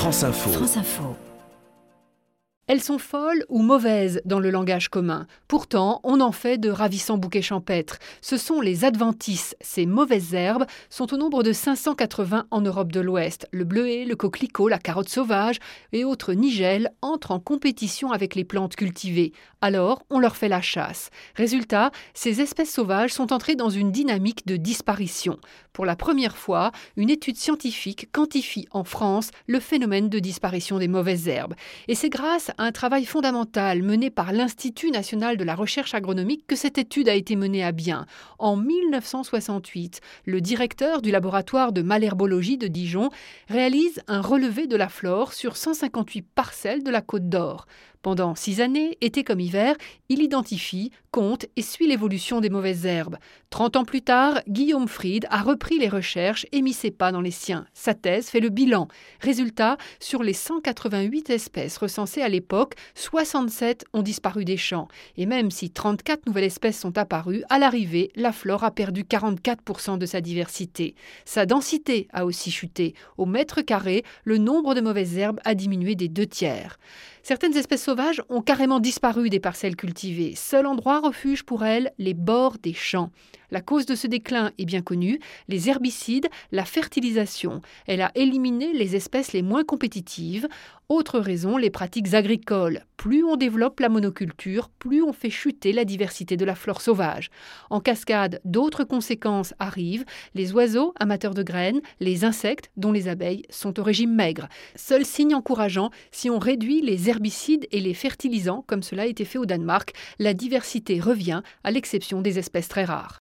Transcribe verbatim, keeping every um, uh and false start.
France Info. France Info. Elles sont folles ou mauvaises dans le langage commun. Pourtant, on en fait de ravissants bouquets champêtres. Ce sont les adventices. Ces mauvaises herbes sont au nombre de cinq cent quatre-vingts en Europe de l'Ouest. Le bleuet, le coquelicot, la carotte sauvage et autres nigelles entrent en compétition avec les plantes cultivées. Alors, on leur fait la chasse. Résultat, ces espèces sauvages sont entrées dans une dynamique de disparition. Pour la première fois, une étude scientifique quantifie en France le phénomène de disparition des mauvaises herbes. Et c'est grâce à un travail fondamental mené par l'Institut national de la recherche agronomique que cette étude a été menée à bien. En mille neuf cent soixante-huit, le directeur du laboratoire de malherbologie de Dijon réalise un relevé de la flore sur cent cinquante-huit parcelles de la Côte d'Or. Pendant six années, été comme hiver, il identifie, compte et suit l'évolution des mauvaises herbes. Trente ans plus tard, Guillaume Fried a repris les recherches et mis ses pas dans les siens. Sa thèse fait le bilan. Résultat, sur les cent quatre-vingt-huit espèces recensées à l'époque, soixante-sept ont disparu des champs. Et même si trente-quatre nouvelles espèces sont apparues, à l'arrivée, la flore a perdu quarante-quatre pour cent de sa diversité. Sa densité a aussi chuté. Au mètre carré, le nombre de mauvaises herbes a diminué des deux tiers. Certaines espèces sauvages ont carrément disparu des parcelles cultivées. Seul endroit refuge pour elles, les bords des champs. La cause de ce déclin est bien connue, les herbicides, la fertilisation. Elle a éliminé les espèces les moins compétitives. Autre raison, les pratiques agricoles. Plus on développe la monoculture, plus on fait chuter la diversité de la flore sauvage. En cascade, d'autres conséquences arrivent. Les oiseaux, amateurs de graines, les insectes, dont les abeilles, sont au régime maigre. Seul signe encourageant, si on réduit les herbicides et les fertilisants, comme cela a été fait au Danemark, la diversité revient, à l'exception des espèces très rares.